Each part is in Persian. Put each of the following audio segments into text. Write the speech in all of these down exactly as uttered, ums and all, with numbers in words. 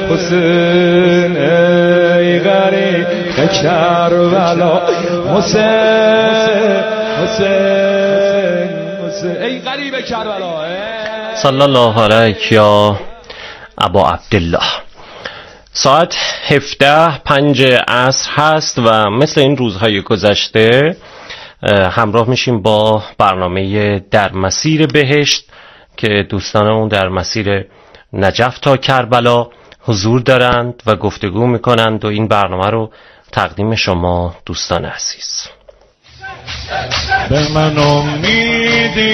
حسین ای غریب کربلا حسین حسین حسین ای غریب کربلا. صلی الله علیک یا ابا عبدالله. ساعت هفده پنج عصر هست و مثل این روزهای گذشته همراه میشیم با برنامه در مسیر بهشت که دوستانمون در مسیر نجف تا کربلا حضور دارند و گفتگو میکنند و این برنامه رو تقدیم شما دوستان عزیز. به من امیدی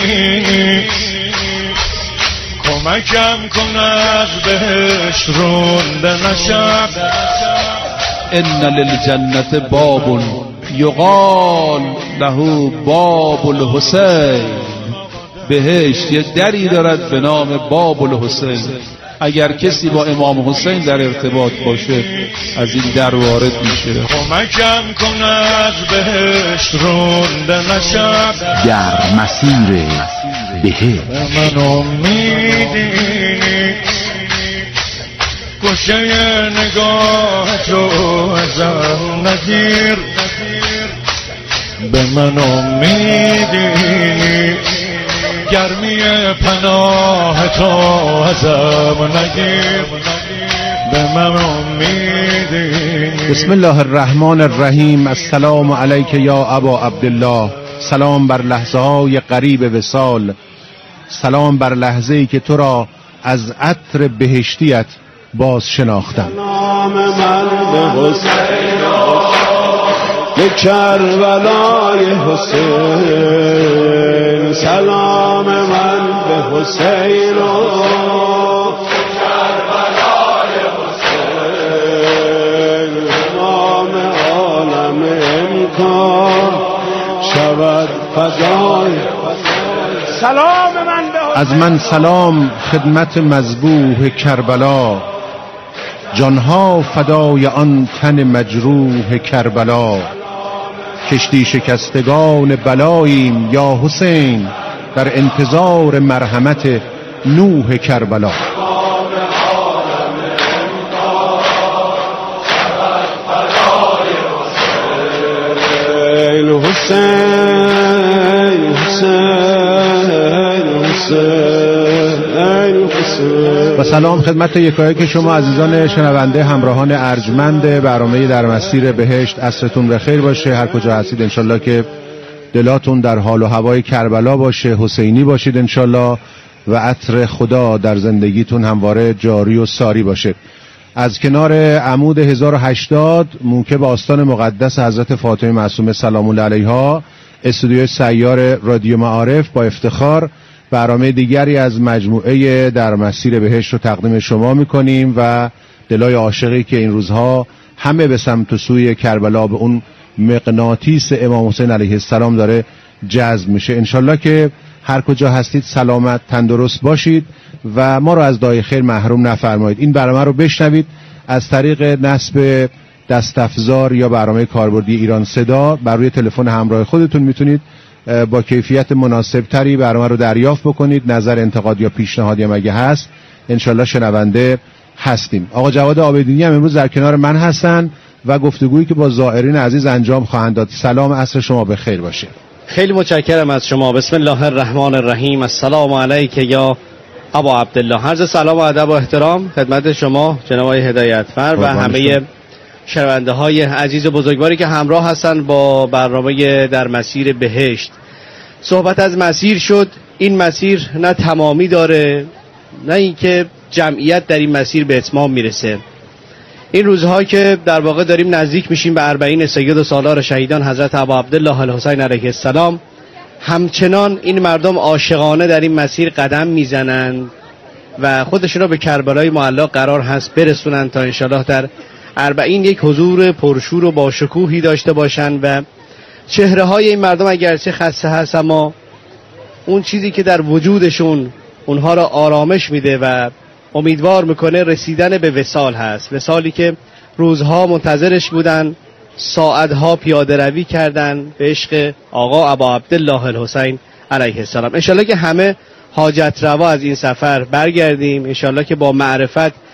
کمکم کن از بهشت رونده نشم. ان للجنة باب یقال له باب الحسین. بهشت یه دری دارد به نام باب الحسین. اگر کسی با امام حسین در ارتباط باشه از این در وارد میشه. کمکم کن از بهشت رونده نشم. در مسیر بهشت به من امیدی گوشه نگاه تو ازم نگیر. به من امیدی گرمی پناه تو ازم نگیر. به من امیدی. بسم الله الرحمن الرحیم. السلام علیک یا ابا عبدالله. سلام بر لحظه های قریب وصال. سلام بر لحظه ای که تو را از عطر بهشتیت باز شناختم. سلام من به حسین به کربلای حسین. سلام من به حسین و کربلای حسین. تمام عالم امکان شود فدای سلام من به حسین. از من سلام خدمت مذبوح کربلا. جانها فدای آن تن مجروح کربلا. کشتی شکستگان بلاییم یا حسین در انتظار مرحمت نوح کربلا. حسین حسین حسین و سلام خدمت یکایک شما عزیزان شنونده همراهان ارجمند برنامه در مسیر بهشت. عصرتون بخیر باشه هر کجا هستید. انشالله که دلاتون در حال و هوای کربلا باشه، حسینی باشید انشالله و عطر خدا در زندگیتون همواره جاری و ساری باشه. از کنار عمود هزار و هشتاد موکب آستان مقدس حضرت فاطمه معصومه سلام الله علیها، استودیوی سیار رادیو معارف با افتخار برنامه دیگری از مجموعه در مسیر بهشت رو تقدیم شما میکنیم و دلای عاشقی که این روزها همه به سمت و سوی کربلا به اون مغناطیس امام حسین علیه السلام داره جذب میشه. انشالله که هر کجا هستید سلامت تندرست باشید و ما رو از دعای خیر محروم نفرمایید. این برنامه رو بشنوید از طریق نصب دستافزار یا برنامه کاربردی ایران صدا. بر روی تلفن همراه خودتون میتونید با کیفیت مناسب تری برنامه رو دریافت بکنید. نظر، انتقاد یا پیشنهادی هم اگه هست انشالله شنونده هستیم. آقا جواد عابدینی هم امروز در کنار من هستن و گفتگویی که با زائرین عزیز انجام خواهند داد. سلام، عصر شما بخیر باشه. خیلی متشکرم از شما. بسم الله الرحمن الرحیم. السلام علیک یا ابا عبدالله. عرض سلام و ادب و احترام خدمت شما جناب آقای هدایتفر و همه شنونده های عزیز و بزرگواری که همراه هستن با برنامه در مسیر بهشت. صحبت از مسیر شد. این مسیر نه تمامی داره نه اینکه جمعیت در این مسیر به اتمام میرسه. این روزها که در واقع داریم نزدیک میشیم به اربعین سید و سالار شهیدان حضرت ابا عبدالله الحسین علیه السلام، همچنان این مردم عاشقانه در این مسیر قدم میزنند و خودشون را به کربلای معلا قرار هست برسونند تا انشالله در اربعین یک حضور پرشور و با شکوهی داشته باشند و چهره های این مردم اگرچه خسته هست اما اون چیزی که در وجودشون اونها را آرامش میده و امیدوار میکنه رسیدن به وصال هست. وصالی که روزها منتظرش بودن، ساعتها پیاده روی کردن به عشق آقا ابا عبدالله الحسین علیه السلام. انشالله که همه حاجت روا از این سفر برگردیم. انشالله که با معرفت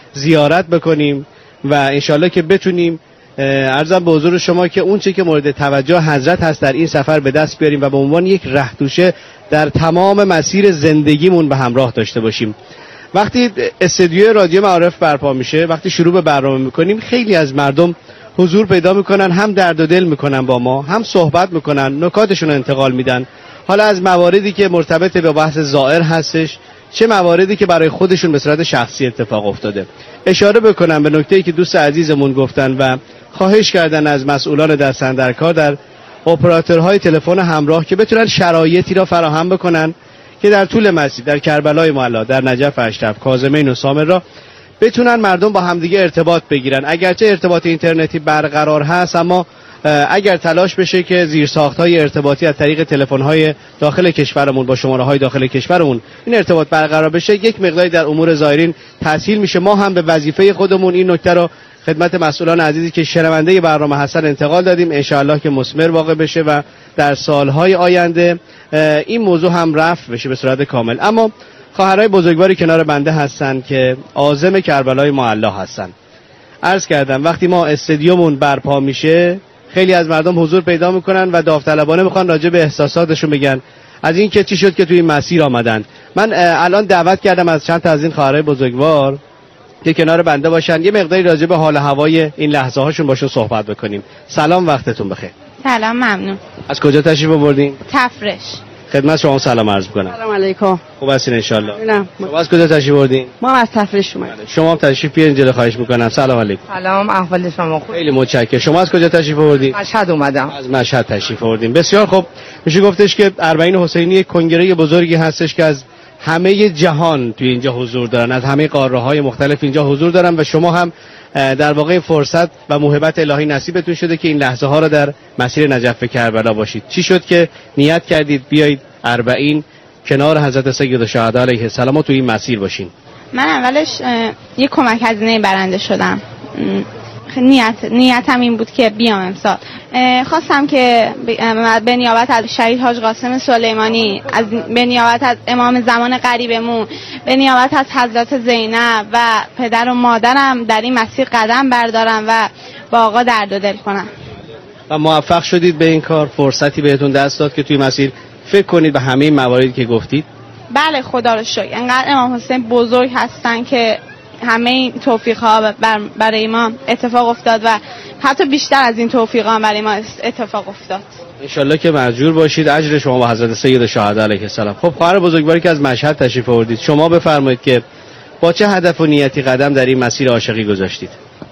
زیارت بکنیم و انشالله که بتونیم عرضم به حضور شما که اون چی که مورد توجه حضرت هست در این سفر به دست بیاریم و به عنوان یک رهتوشه در تمام مسیر زندگیمون به همراه داشته باشیم. وقتی استودیو رادیو معارف برپا میشه، وقتی شروع به برنامه میکنیم، خیلی از مردم حضور پیدا میکنن، هم درد و دل میکنن با ما، هم صحبت میکنن، نکاتشون رو انتقال میدن، حالا از مواردی که مرتبط به بحث زائر هستش، چه مواردی که برای خودشون به صورت شخصی اتفاق افتاده. اشاره بکنم به نکته‌ای که دوست عزیزمون گفتن و خواهش کردن از مسئولان دستن در کار در اپراتورهای تلفن همراه که بتونن شرایطی را فراهم بکنن که در طول مسیر در کربلای معلی، در نجف اشرف، کاظمین و سامرا بتونن مردم با همدیگه ارتباط بگیرن. اگرچه ارتباط اینترنتی برقرار هست، اما اگر تلاش بشه که زیرساخت‌های ارتباطی از طریق تلفن‌های داخل کشورمون با شماره‌های داخل کشورمون این ارتباط برقرار بشه، یک مقداری در امور زائرین تسهیل میشه. ما هم به وظیفه خودمون این نکته رو خدمت مسئولان عزیزی که شنونده برنامه هستن انتقال دادیم، انشاءالله که مثمر واقع بشه و در سالهای آینده این موضوع هم رفع بشه به صورت کامل. اما خواهرای بزرگواری کنار بنده هستن که عازم کربلای معلی هستن. عرض کردم وقتی ما استادیومون برپا میشه، خیلی از مردم حضور پیدا میکنن و داوطلبانه میخوان راجع به احساساتشون بگن، از این که چی شد که توی این مسیر آمدن. من الان دعوت کردم از چند تا از این خواهرای بزرگوار که کنار بنده باشن، یه مقداری راجع به حال هوای این لحظه هاشون باشون صحبت بکنیم. سلام، وقتتون بخیر. سلام، ممنون. از کجا تشریف آوردین؟ تفرش. خدمت شما سلام عرض می‌کنم. سلام علیکم. خوب هستین ان شاء الله؟ نه. شما از کجا تشریف آوردین؟ ما از تفرش اومدیم. شما هم تشریف بیارین جلو، خواهش می‌کنم. سلام علیکم. سلام، احوال شما خوبه؟ خیلی متشکرم. شما از کجا تشریف آوردین؟ مشهد اومدم. از مشهد تشریف آوردین. بسیار خوب. میشه گفتش که اربعین حسینی یک کنگره بزرگی هستش که از همه جهان توی اینجا حضور دارن، از همه قاره‌های مختلف اینجا حضور دارن و شما هم در واقع فرصت و موهبت الهی نصیبتون شده که این لحظه ها رو در مسیر نجف کربلا باشید. چی شد که نیت کردید بیایید اربعین کنار حضرت سید الشهدا علیه السلام و توی این مسیر باشین؟ من اولش یک کمک هزینه برنده شدم. نیت نیتم این بود که بیام امسال. خواستم که به نیابت از شهید حاج قاسم سلیمانی، از به نیابت از امام زمان قریبمون، به نیابت از حضرت زینب و پدر و مادرم در این مسیر قدم بردارم و با آقا درد و دل کنم. و موفق شدید به این کار؟ فرصتی بهتون دست داد که توی مسیر فکر کنید به همه مواردی که گفتید؟ بله، خدا رو شکر. انقدر امام حسین بزرگ هستن که همه این توفیق ها برای ما اتفاق افتاد و حتی بیشتر از این توفیق ها برای ما اتفاق افتاد. انشالله که مأجور باشید، اجر شما با حضرت سید الشهدا علیه السلام. خب خواهر بزرگواری که از مشهد تشریف آوردید، شما بفرمایید که با چه هدف و نیتی قدم در این مسیر عاشقی گذاشتید؟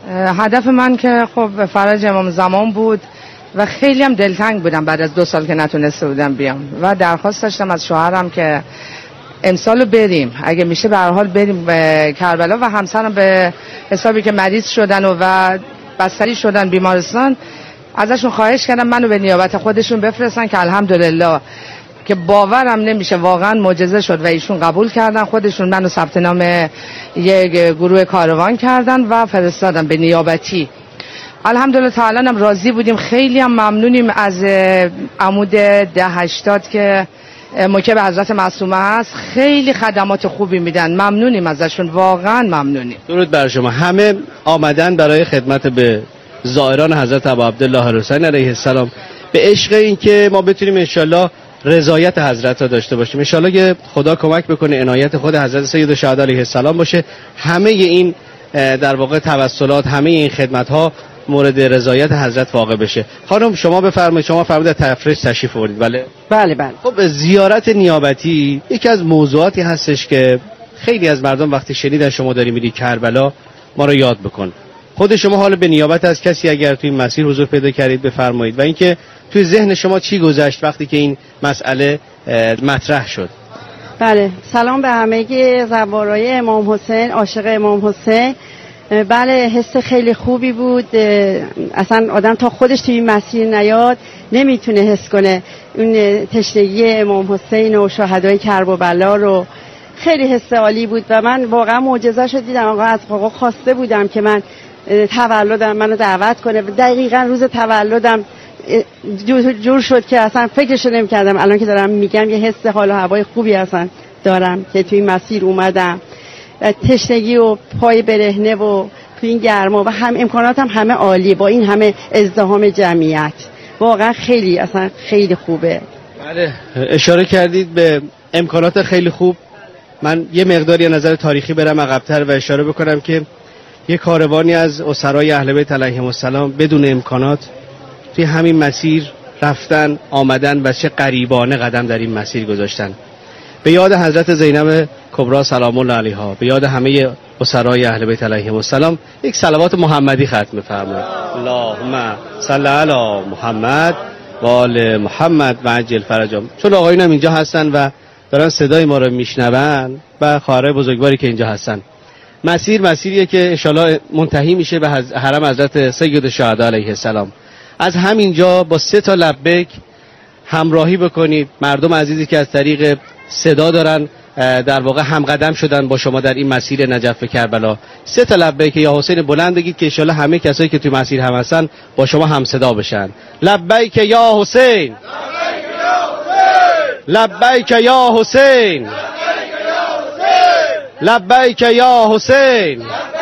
هدف من که خب فرج امام زمان بود و خیلی هم دلتنگ بودم بعد از دو سال که نتونسته بودم بیام و درخواست داشتم از شوهرم که امسالو بریم، اگه میشه به هر حال بریم به کربلا و همسرم به حسابی که مریض شدن و, و بستری شدن بیمارستان، ازشون خواهش کردم منو به نیابت خودشون بفرستن که الحمدلله که باورم نمیشه واقعا معجزه شد و ایشون قبول کردن، خودشون منو ثبت نام یک گروه کاروان کردن و فرستادن به نیابتی. الحمدلله تعالی هم راضی بودیم، خیلی هم ممنونیم از عمود ده هشتاد که موکب حضرت معصومه هست، خیلی خدمات خوبی میدن، ممنونیم ازشون، واقعا ممنونیم. درود بر شما. همه آمدن برای خدمت به زائران حضرت ابا عبدالله الحسین علیه السلام به عشق این که ما بتونیم انشالله رضایت حضرت را داشته باشیم، انشالله که خدا کمک بکنه عنایت خود حضرت سید الشهدا علیه السلام باشه، همه این در واقع توسلات، همه این خدمت ها مورد رضایت حضرت واقع بشه. خانم شما بفرمایید، شما فرمودید تفریح تشریف آوردید. بله بله بله. خب زیارت نیابتی یکی از موضوعاتی هستش که خیلی از مردم وقتی شنیدن شما داری میری کربلا ما رو یاد بکن. خود شما حالا به نیابت از کسی اگر توی این مسیر حضور پیدا کردید بفرمایید و اینکه توی ذهن شما چی گذشت وقتی که این مسئله مطرح شد. بله، سلام به همه زوارای امام حسین، عاشق امام حسین. بله، حس خیلی خوبی بود، اصلا آدم تا خودش توی این مسیر نیاد نمیتونه حس کنه اون تشنگی امام حسین و شهدای کربلا رو. خیلی حس عالی بود و من واقعا معجزه شد دیدم. آقا از آقا خواسته بودم که من تولدم منو دعوت کنه، دقیقاً روز تولدم جور شد که اصلا فکرشو نمی‌کردم. الان که دارم میگم یه حس حال و هوای خوبی اصلا دارم که توی مسیر اومدم. تشنگی و پای برهنه و تو این گرما و هم امکانات هم همه عالی با این همه ازدحام جمعیت. واقعا خیلی اصلا خیلی خوبه. بله اشاره کردید به امکانات خیلی خوب. من یه مقداری نظر تاریخی برم عقب‌تر و اشاره بکنم که یه کاروانی از اسرای اهل بیت علیهم السلام بدون امکانات توی همین مسیر رفتن آمدن و چه غریبانه قدم در این مسیر گذاشتن. به یاد حضرت زینب کبری سلام الله علیها، به یاد همه اسرای اهل بیت علیهم السلام یک صلوات محمدی ختم فرمایید. اللهم صل علی محمد و آل محمد و عجل فرجهم. چون آقایون هم اینجا هستن و دارن صدای ما رو میشنون و خواهرای بزرگواری که اینجا هستن، مسیر مسیریه که انشالله منتهی میشه به حرم حضرت سید الشهدا علیه السلام. از همینجا با سه تا لبیک همراهی بکنید. مردم عزیزی که از طریق صدا دارن در واقع همقدم شدن با شما در این مسیر نجف کربلا، سه تا لبیک یا حسین بلند بگید که انشالله همه کسایی که توی مسیر هم هستن با شما هم صدا بشن. لبیک یا حسین، لبیک یا حسین، لبیک یا حسین.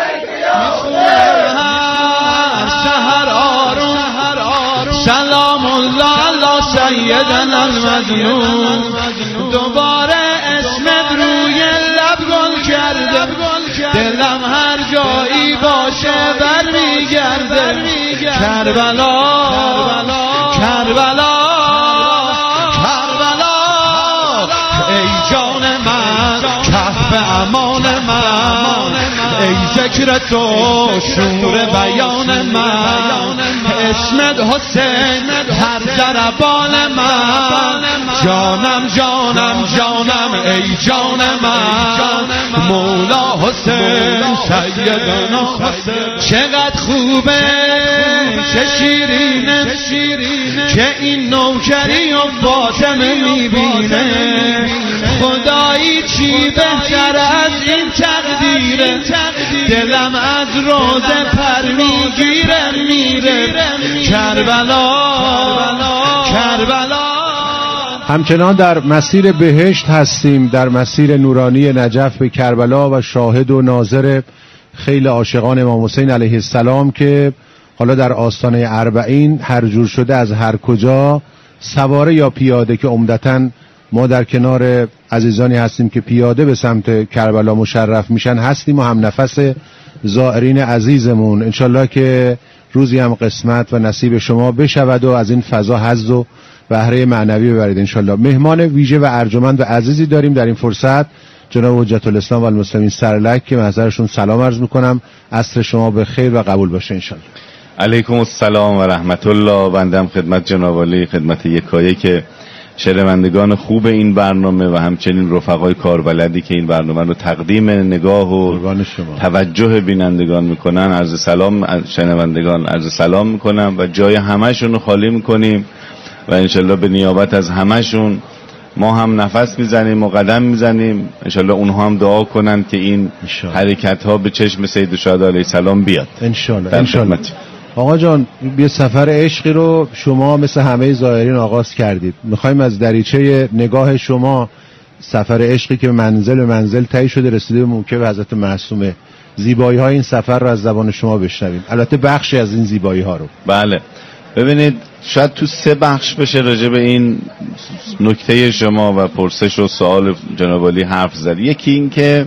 سلام الله علی سیدنا المظلوم. دوباره اسمت روی لب گل کرده، دلم هر جایی باشه برمیگرده. کربلا کربلا کربلا، ای جان من کهف امان من، ای ذکر تو شور بیان من، اسمت حسین هر ضربان من، جانم جانم جانم ای جان من، مولا حسین سیدنا حسین. چقدر خوبه چه شیرینه که این نوکری و فاطمه میبینه، خدایی چی بهتر از این تقدیره، دلم از روزه پر میگیره میره. کربلا کربلا. همچنان در مسیر بهشت هستیم، در مسیر نورانی نجف به کربلا و شاهد و ناظر خیل عاشقان امام حسین علیه السلام که حالا در آستانه اربعین هر جور شده از هر کجا سواره یا پیاده که عمدتاً ما در کنار عزیزانی هستیم که پیاده به سمت کربلا مشرف میشن هستیم و هم نفس زائرین عزیزمون. انشالله که روزی هم قسمت و نصیب شما بشود و از این فضا حظ و بهره معنوی ببرید انشالله. مهمان ویژه و ارجمند و عزیزی داریم در این فرصت، جناب حجت الاسلام و المسلمین سرلک که محضرشون سلام عرض میکنم. عصر شما به خیر و قبول باشه انشالله. علیکم السلام و رحمت الله. بندم خدمت جناب عالی، خدمت یکایک که شنوندگان خوب این برنامه و همچنین رفقای کاربلدی که این برنامه رو تقدیم نگاه و توجه بینندگان میکنن عرض سلام، شنوندگان عرض سلام میکنم و جای همه‌شون رو خالی میکنیم و انشالله به نیابت از همه‌شون ما هم نفس میزنیم و قدم میزنیم. انشالله اونها هم دعا کنن که این حرکت ها به چشم سید الشهدا علیه السلام بیاد انشالله. انشالله. آقا جان یه سفر عشقی رو شما مثل همه زائرین آغاز کردید، میخوایم از دریچه نگاه شما سفر عشقی که منزل به منزل طی شده رسیده به موکب حضرت معصومه، زیبایی های این سفر رو از زبان شما بشنویم، البته بخشی از این زیبایی ها رو. بله ببینید شاید تو سه بخش بشه راجع به این نکته شما و پرسش و سوال جناب عالی حرف زد. یکی این که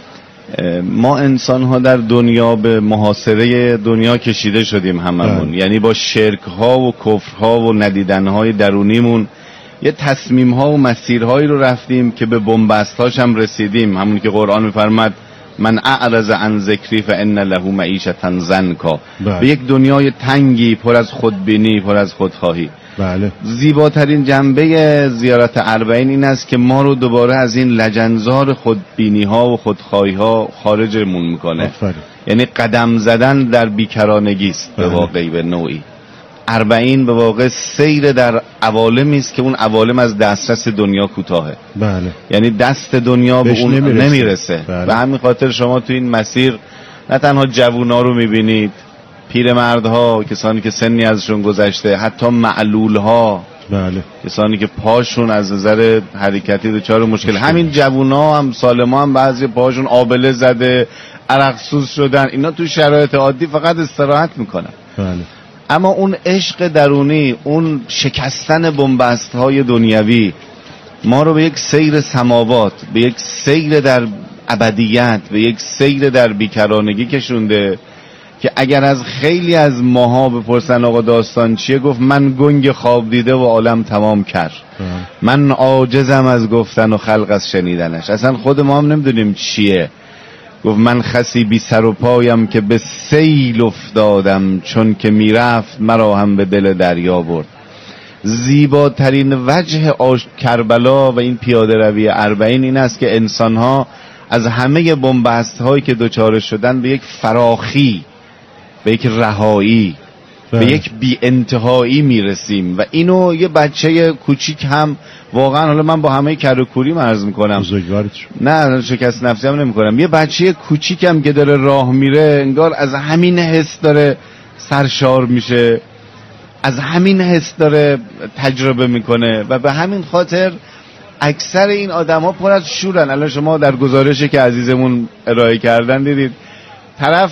ما انسان ها در دنیا به محاصره دنیا کشیده شدیم هممون، یعنی با شرک ها و کفر ها و ندیدن های درونیمون یه تصمیم ها و مسیرهایی رو رفتیم که به بنبست هاش هم رسیدیم. همون که قرآن میفرماد من اعرض عن ذکری فان له معیشة ضنکا، به یک دنیای تنگی پر از خودبینی، پر از خودخواهی. بله. زیباترین جنبه زیارت اربعین این است که ما رو دوباره از این لجنزار خودبینی ها و خودخواهی ها خارجمون میکنه. آفرین. یعنی قدم زدن در بیکرانگی است به واقعی، به نوعی. اربعین به واقع سیر در عوالمی است که اون عوالم از دسترس دنیا کوتاهه. بله. یعنی دست دنیا به اون نمیرسه, نمیرسه. بله. و همین خاطر شما تو این مسیر نه تنها جوونا رو میبینید، پیرمردها، کسانی که سنی ازشون گذشته، حتی معلولها، بله. کسانی که پاشون از نظر حرکتی دچار مشکل، همین جوونا هم سالما هم بعضی پاشون آبله زده، عرقسوز شدن، اینا تو شرایط عادی فقط استراحت میکنن. بله. اما اون عشق درونی، اون شکستن بنبست های دنیوی ما رو به یک سیر سماوات، به یک سیر در ابدیت، به یک سیر در بیکرانگی کشونده که اگر از خیلی از ماها بپرسن آقا داستان چیه، گفت من گنگ خواب دیده و عالم تمام کرد، من عاجزم از گفتن و خلق از شنیدنش، اصلا خود ما هم نمیدونیم چیه. گفت من خسی بی سر و پایم که به سیل افتادم، چون که میرفت مرا هم به دل دریا برد. زیباترین وجه آش... کربلا و این پیاده روی اربعین این است که انسانها از همه بنبست هایی که دوچار شدن به یک فراخی، به یک رهایی، به یک بی انتهایی میرسیم و اینو یه بچه کوچیک هم واقعا، حالا من با همه کر و کوری عرض میکنم، نه شکست نفسی هم نمیکنم، یه بچه کوچیک هم که داره راه میره انگار از همین حس داره سرشار میشه، از همین حس داره تجربه میکنه و به همین خاطر اکثر این آدم ها پر از شورن. الان شما در گزارشی که عزیزمون ارائه کردن دیدید طرف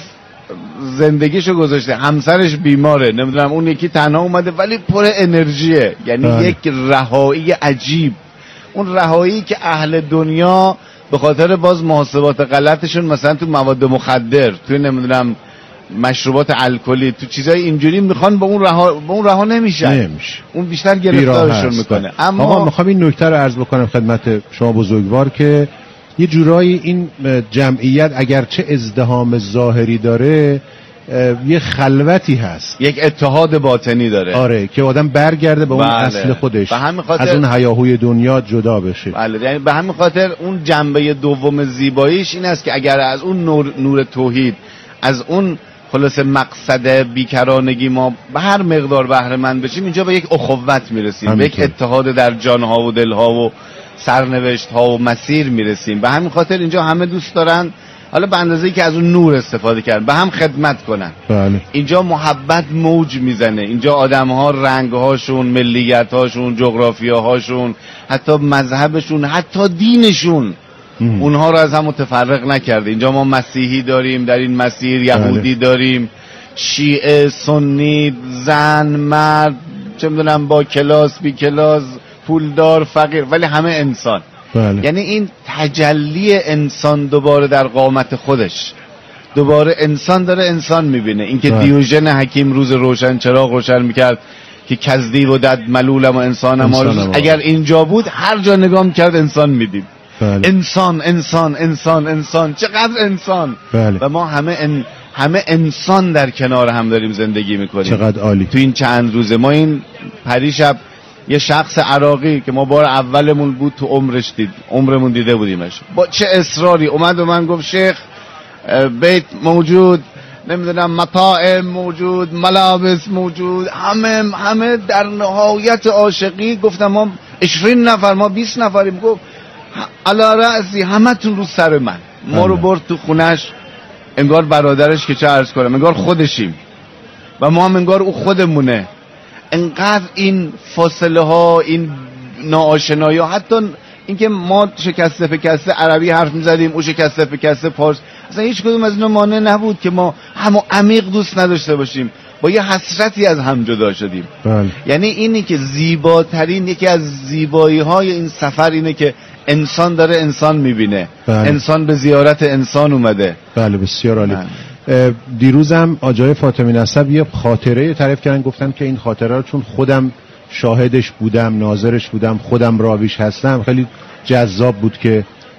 زندگیشو گذاشته، همسرش بیماره، نمیدونم اون یکی تنها اومده ولی پر انرژیه، یعنی بله. یک رهایی عجیب، اون رهایی که اهل دنیا به خاطر باز محاسبات غلطشون مثلا تو مواد مخدر، تو نمیدونم مشروبات الکلی، تو چیزای اینجوری میخوان با اون رها با اون رها نمیشن، نمیشه. اون بیشتر گرفتارشون میکنه. اما آقا میخوام این نکته رو عرض بکنم خدمت شما بزرگوار که یه جورایی این جمعیت اگرچه ازدحام ظاهری داره یه خلوتی هست، یک اتحاد باطنی داره. آره که آدم برگرده به اون بله. اصل خودش، خاطر... از اون هیاهوی دنیا جدا بشه. بله، یعنی به همین خاطر اون جنبه دوم زیباییش این است که اگر از اون نور, نور توحید، از اون خلاص مقصد بیکرانگی ما به هر مقدار بهره مند بشیم، اینجا به یک اخوت میرسیم، به یک اتحاد در جانها و دلها و سرنوشت ها و مسیر میرسیم. به همین خاطر اینجا همه دوست دارن حالا به اندازه‌ای که از اون نور استفاده کردن به هم خدمت کنن. بله. اینجا محبت موج میزنه، اینجا آدم‌ها رنگ‌هاشون، ملیت‌هاشون، جغرافیاهاشون، حتی مذهبشون، حتی دینشون ام. اونها رو از هم متفرق نکرده. اینجا ما مسیحی داریم در این مسیر، یهودی بله. داریم، شیعه، سنی، زن، مرد، چه می‌دونم با کلاس، بی کلاس، پولدار، فقیر، ولی همه انسان. بله. یعنی این تجلی انسان دوباره در قامت خودش، دوباره انسان داره انسان میبینه. اینکه بله. دیوژن حکیم روز روشن چراغ روشن میکرد که کزدی و دد ملولم و انسانم آرزوست، اگر اینجا بود هر جا نگاه میکرد انسان میدید. بله. انسان انسان انسان انسان، چقدر انسان. بله. و ما همه ان... همه انسان در کنار هم داریم زندگی میکنیم. چقدر عالی. تو این چند روزه ما این پریشب یه شخص عراقی که ما بار اولمون بود تو عمرش دید عمرمون دیده بودیمش، با چه اصراری اومد و من گفت شیخ بیت موجود، نمیدونم مطاعم موجود، ملابس موجود، همه همه در نهایت عاشقی. گفتم ما عشرین نفر، ما بیست نفریم. گفت علی رأسی، همه تون رو سر من. ما رو برد تو خونش، انگار برادرش که چه عرض کنم، انگار خودشیم و ما هم انگار او خودمونه. انقدر این فاصله ها، این ناآشنایی ها، حتی اینکه ما شکسته فکسته عربی حرف میزدیم، او شکسته فکسته پارس، اصلا هیچ کدوم از اینا مانع نبود که ما همو عمیق دوست نداشته باشیم، با یه حسرتی از هم جدا شدیم. بله. یعنی اینی که زیباترین، یکی از زیبایی های این سفر اینه که انسان داره انسان میبینه. بله. انسان به زیارت انسان اومده. بله بسیار عالی. دیروزم آجای فاطمی نسب یه خاطره تعریف کردن، گفتن که این خاطره رو چون خودم شاهدش بودم، ناظرش بودم، خودم راویش هستم، خیلی جذاب بود که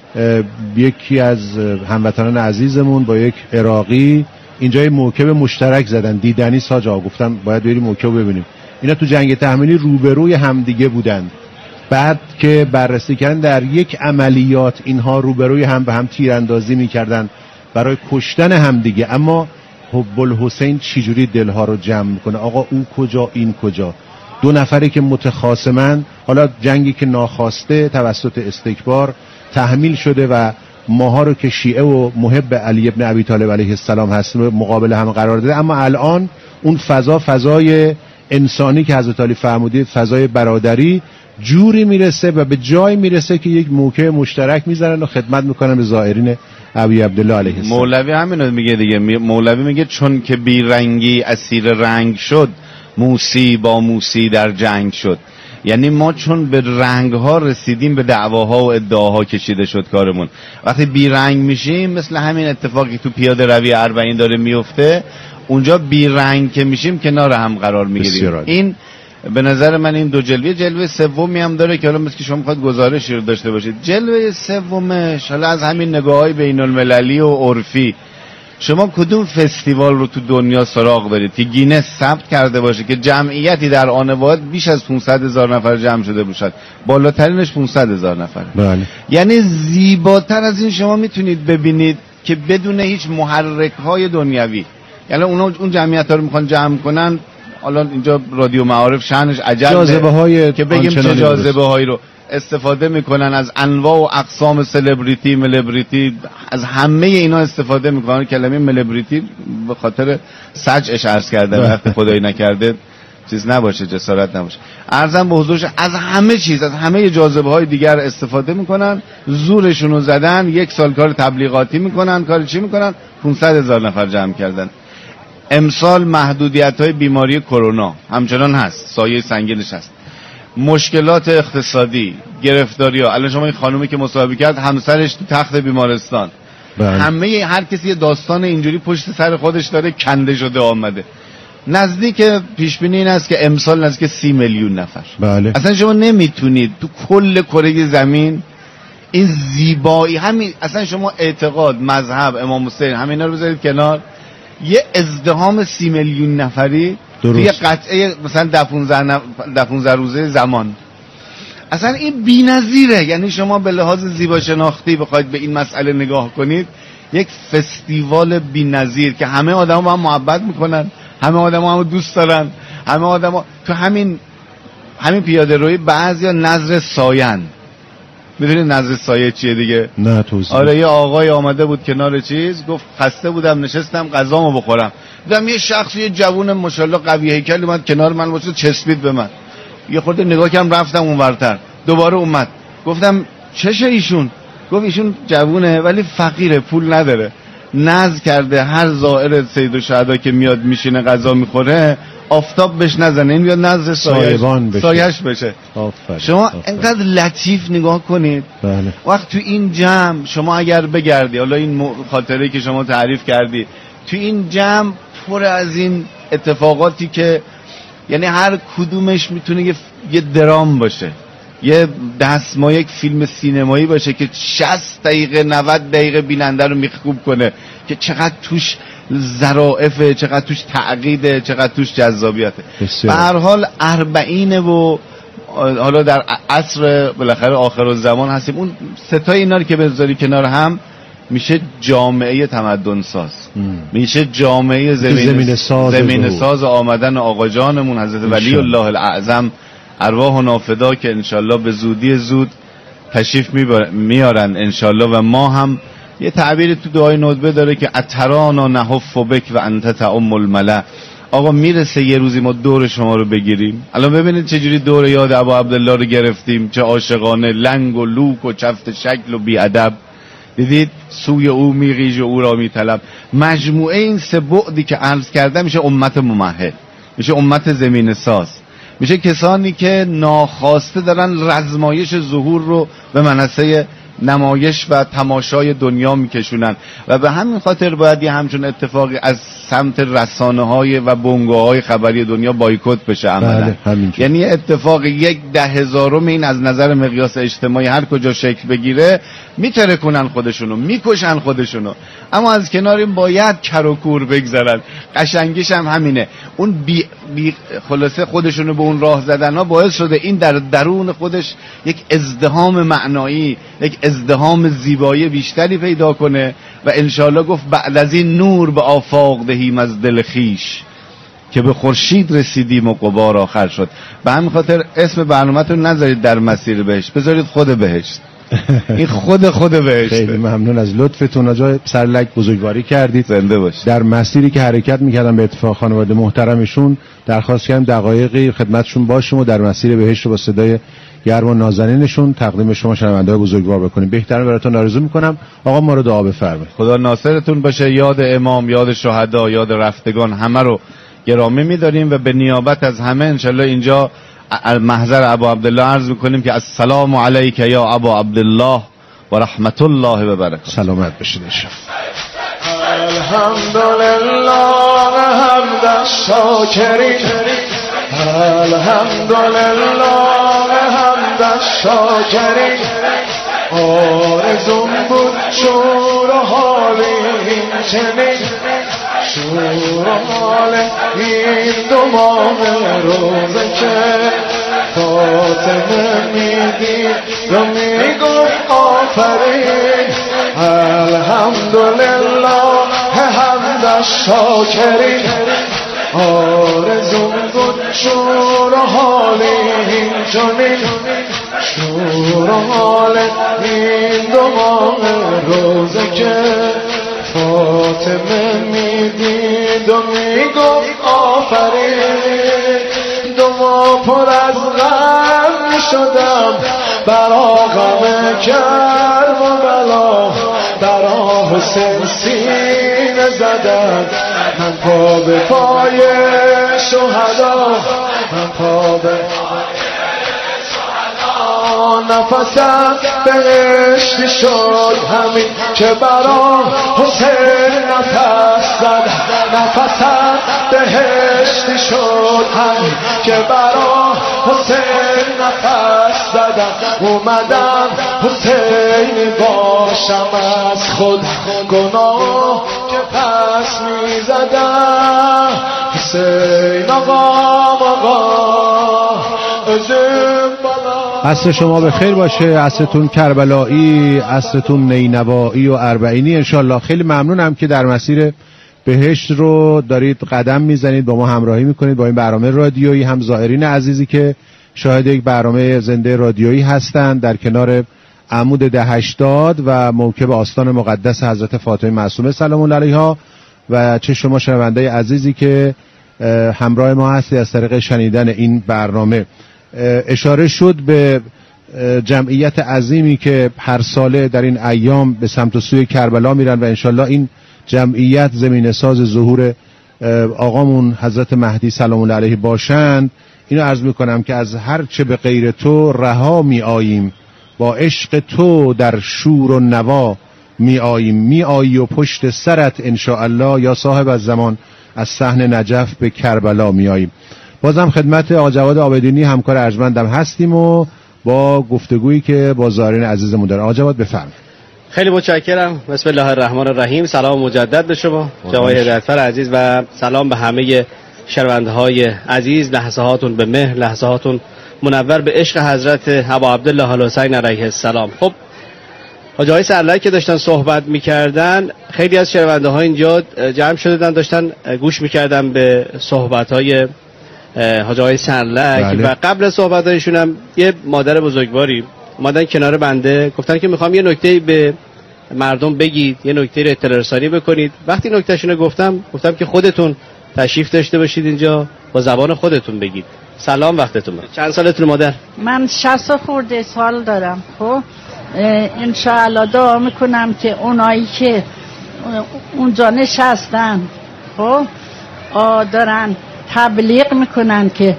یکی از هموطنان عزیزمون با یک عراقی اینجا یه موکب مشترک زدن، دیدنی ساجا، گفتم باید بریم موکب ببینیم. اینا تو جنگ تحمیلی روبروی همدیگه بودن، بعد که بررسی کردن در یک عملیات اینها روبروی هم به هم تیراندازی میکردن برای کشتن همدیگه، اما حب الحسین چجوری دلها رو جمع میکنه، آقا او کجا این کجا، دو نفری که متخاصمن، حالا جنگی که ناخواسته توسط استکبار تحمیل شده و ماها رو که شیعه و محب علی ابن ابی طالب علیه السلام هستیم مقابل هم قرار داده، اما الان اون فضا فضای انسانی که حضرت علی فرمودید، فضای برادری، جوری میرسه و به جای میرسه که یک موقع مشترک میذارن و خدمت میکنن به زائرین ابی عبدالله علیه السلام. مولوی همینو میگه دیگه. مولوی میگه چون که بی رنگی اسیر رنگ شد، موسی با موسی در جنگ شد. یعنی ما چون به رنگ ها رسیدیم، به دعواها و ادعاها کشیده شد کارمون. وقتی بی رنگ میشیم، مثل همین اتفاقی تو پیاده روی اربعین داره میفته، اونجا بی رنگ که میشیم کنار هم قرار میگیریم. این به نظر من این دو جلوه، جلوه سومی هم داره که حالا مثل که شما میخواد گزارشی رو داشته باشید. جلوه سومش حالا از همین نگاه‌های بین المللی و عرفی، شما کدوم فستیوال رو تو دنیا سراغ برید که گینس ثبت کرده باشه که جمعیتی در آن واحد بیش از پانصد هزار نفر جمع شده باشد؟ بالاترینش پانصد هزار نفر. بله. یعنی زیباتر از این شما میتونید ببینید که بدون هیچ محرک‌های دنیوی. یعنی اونا اون جمعیت‌ها رو میخوان جمع کنن. حالا اینجا رادیو معارف شأنش عجله جاذبه‌های که بگیم چه جاذبه‌هایی رو استفاده میکنن، از انواع و اقسام سلبریتی، ملبریتی، از همه اینا استفاده میکنن. کلمه ملبریتی به خاطر سجعش عرض کردم، وقتی خدایی نکرده چیز نباشه، جسارت نباشه، عرضم به حضورش، از همه چیز، از همه جاذبه های دیگر استفاده میکنن، زورشون رو زدن، یک سال کار تبلیغاتی میکنن. کار چی میکنن؟ پانصد هزار نفر جمع کردن. امسال محدودیت های بیماری کرونا همچنان هست، سایه سنگینش هست. مشکلات اقتصادی، گرفتاری ها. الان شما این خانومی که مصاحبه کرد، همسرش تو تخت بیمارستان. بله. همه هر کسی داستان اینجوری پشت سر خودش داره، کنده شده آمده. نزدیک پیش بینی این است که امسال نزدیک سی میلیون نفر. بله. اصلا شما نمیتونید تو کل کره زمین این زیبایی، همین اصلا شما اعتقاد، مذهب، امام حسین، همینا رو بذارید کنار، یه ازدحام سی میلیون نفری توی قطعه مثلا ده پانزده روزه زمان، اصلا این بی‌نظیره. یعنی شما به لحاظ زیبا شناختی بخواید به این مسئله نگاه کنید، یک فستیوال بی‌نظیر که همه آدما با هم محبت میکنن، همه آدما هم دوست دارن، همه آدما تو همین همین پیاده روی بعضیا نظر ساین. میدونید نظر سایه چیه دیگه؟ نه توضیح. آره یه آقای آمده بود کنار چیز، گفت خسته بودم نشستم غذامو بخورم، دیدم یه شخص، یه جوون ماشاءالله قوی هیکل اومد کنار من، واسه چسبید به من، یه خورده نگاه کردم رفتم اونورتر، دوباره اومد، گفتم چشه ایشون؟ گفت ایشون جوونه ولی فقیره، پول نداره، نذر کرده هر زائر سید الشهدا که میاد میشینه غذا میخوره آفتاب بهش نزنه، این بیاد نظر سایش بشه. سایش بشه. آفرین. شما آفرین. انقدر لطیف نگاه کنید. بله. وقت تو این جمع شما اگر بگردی، حالا این خاطره که شما تعریف کردی، تو این جمع پر از این اتفاقاتی که یعنی هر کدومش میتونه یه, یه درام باشه، یه دستمایه، یک فیلم سینمایی باشه که شصت دقیقه نود دقیقه بیننده رو میخکوب کنه که چقدر توش ظرافه، چقدر توش تعقیده، چقدر توش جذابیته. به هر حال اربعین و حالا در عصر بالاخره آخر الزمان هستیم، اون ستای اینا رو که بذاری کنار هم میشه جامعه تمدن ساز، میشه جامعه زمین, زمین ساز, زمین ساز آمدن آقا جانمون حضرت ولی الله الاعظم ارواح و نافدا که انشالله به زودی زود تشریف میارن انشالله. و ما هم یه تعبیری تو دعای ندبه داره که اترانا نحف بک و انت تعم الملأ. آقا میرسه یه روزی ما دور شما رو بگیریم. الان ببینید چجوری دور یاد ابا عبدالله رو گرفتیم، چه عاشقانه، لنگ و لوک و چفت شکل و بیادب. دیدید سوی او میغیج و او را میطلب. مجموعه این سه بعدی که عرض کردم میشه امت ممهد، میشه امت زمین ساز، میشه کسانی که ناخواسته دارن رزمایش ظهور رو به منصه نمایش و تماشای دنیا میکشونن. و به همین خاطر باید یه همچون اتفاقی از سمت رسانه های و بنگاه های خبری دنیا بایکوت بشه عملا. بله، یعنی اتفاق یک ده هزارم این از نظر مقیاس اجتماعی هر کجا شکل بگیره میترکونن خودشونو، میکشن خودشونو، اما از کنار این باید کر و کور بگذارن. قشنگیش هم همینه، اون بی, بی خلاصه خودشونو به اون راه زدن ها باعث شده این در درون خودش یک ازدحام معنایی، یک ازدحام زیبایی بیشتری پیدا کنه. و انشاءالله گفت بعد از این نور به آفاق دهیم از دل خیش، که به خورشید رسیدیم و غبار آخر شد. به همین خاطر اسم برنامه‌تون نذارید در مسیر بهشت، بذارید خود بهشت. این خود خود بهشته. خیلی ممنون از لطفتون. آجا سرلک بزرگواری کردید. زنده باشید. در مسیری که حرکت میکردن به اتفاق خانواده محترمشون درخواست کردم دقایقی خدمتشون باشیم و در مسیر بهشت رو با صدای گرم و نازنینشون تقدیم شما شنونده‌های بزرگوار بکنیم. بهتره براتون آرزو میکنم. آقا ما رو دعا بفرمایید. خدا ناصرتون باشه. یاد امام، یاد شهدا، یاد رفتگان همه رو گرامی می‌داریم و به نیابت از همه انشالله اینجا محضر ابا عبدالله عرض میکنیم که السلام علیک یا ابا عبدالله و رحمت الله و برکاته. سلامت بشید انشالله. الحمدلله حمد الشاکرین، الحمدلله حمد الشاکرین. آرزوم بود شور و حالی این چنین، شور و حال این دو ماه روزه که فاطمه میدید و میگفت آفرین. الحمدلله حمد الشاکرین. آرزوم بود شور و حال این چنین، شور و حال این دو ماه روزه که فاطمه میدید و میگفت آفرین. دو ماه پر از غم شدم برا غم کرب و بلا، برا حسین سینه زدم من پا به پای شهدا، من پا به نفسم بهشتی شد همین که برا حسین نفس زد. نفسم بهشتی شد همین که برا حسین نفس زدم. اومدم حسین باشم از خود گناه که پس می زدم. حسین آقا آقا ازم بالا. عصر شما به خیر باشه. عصرتون کربلایی، عصرتون نینوایی و اربعینی انشالله. خیلی ممنونم که در مسیر بهشت رو دارید قدم میزنید، با ما همراهی میکنید با این برنامه رادیویی. هم زائرین عزیزی که شاهد یک برنامه زنده رادیویی هستند در کنار عمود ده هشتاد و موکب آستان مقدس حضرت فاطمه معصومه سلام الله علیها، و چه شما شنونده عزیزی که همراه ما هستی از طریق شنیدن این برنامه. اشاره شد به جمعیت عظیمی که هر ساله در این ایام به سمت و سوی کربلا میرن و انشالله این جمعیت زمینه ساز ظهور آقامون حضرت مهدی سلام الله علیه باشند. اینو عرض میکنم که از هر چه به غیر تو رها می آییم، با عشق تو در شور و نوا می آییم. می آیی و پشت سرت انشاءالله یا صاحب از زمان از صحن نجف به کربلا می آییم. بازم خدمت آقا جواد عابدینی همکار ارجمندم هستیم و با گفتگویی که با زائرین عزیزمون داریم. آقا جواد بفرمایید. خیلی متشکرم. بسم الله الرحمن الرحیم. سلام مجدد به شما جناب هدایتفر عزیز و سلام به همه شنونده‌های عزیز. لحظه هاتون به مهر، لحظه هاتون منور به عشق حضرت ابا عبدالله الحسین علیه السلام. خب حاج آقای سرلک که داشتن صحبت می‌کردن، خیلی از شنونده‌ها اینجا جمع شدن داشتن گوش می‌کردن به صحبت‌های حاج آقای سرلک. بله. و قبل صحبت‌هایشون هم یه مادر بزرگواری اومدن کنار بنده گفتن که میخوام یه نکته به مردم بگید، یه نکته رو اطلاع رسانی بکنید. وقتی نکتهشون رو گفتم گفتم که خودتون تشریف داشته باشید اینجا، با زبان خودتون بگید. سلام، وقتتون بخیر. چند سالتون مادر؟ من شصت خورده سال دارم. خب انشاءالله دعا میکنم که اونایی که اونجا نشستن خب دارن تبلیغ میکنن که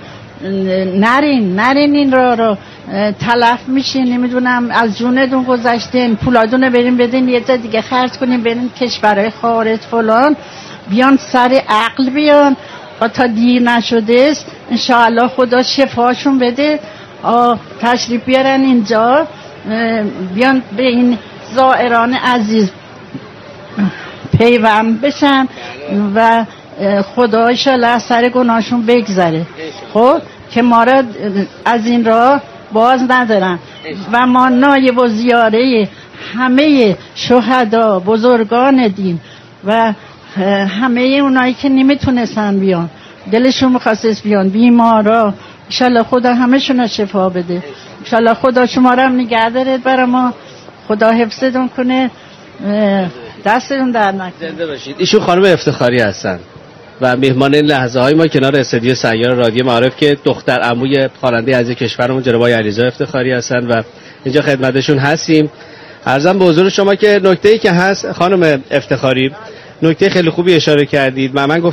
نرین نرین این را رو تلف میشین، نمیدونم از جونتون گذشتین، پولادون برین بدین یه جا دیگه خرج کنین، برین کشورهای خارج فلان، بیان سر عقل بیان تا دیر نشده است. انشاءالله خدا شفاشون بده، تشریف بیارن اینجا، بیان به این زائران عزیز پیوند بشن و خدا انشاءالله از سر گناهشون بگذره. خب که ما را از این راه باز ندارن و ما نایب و زیاره همه شهدا، بزرگان دین و همه اونایی که نمیتونستن بیان، دلشون میخواست بیان، بیمارا، انشالله خدا همشون شفا بده. انشالله خدا شما رو هم نگه دارد برای ما، خدا حفظتون کنه، دستتون در نکنه. زنده باشید. ایشون خانم افتخاری هستن و میهمان این لحظه های ما کنار استودیو سیار رادیو معارف که دختر عموی خواننده عزیز کشورمون جناب آقای علیرضا افتخاری هستن و اینجا خدمتشون هستیم. عرضم به حضور شما که نکته‌ای که هست خانم افتخاری، نکته خیلی خوبی اشاره کردید. من من